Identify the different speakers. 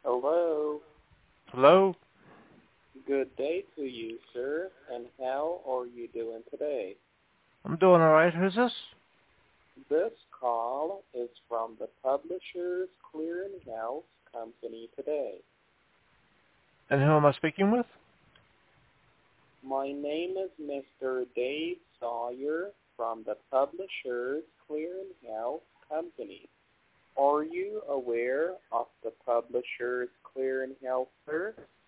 Speaker 1: Hello.
Speaker 2: Hello?
Speaker 1: Good day to you, sir. And how are you doing today?
Speaker 2: I'm doing alright. Who's this?
Speaker 1: This call is from the Publishers Clearinghouse Company today.
Speaker 2: And who am I speaking with?
Speaker 1: My name is Mr. Dave Sawyer from the Publishers Clearinghouse Company. Are you aware of the Publishers Clearinghouse, sir?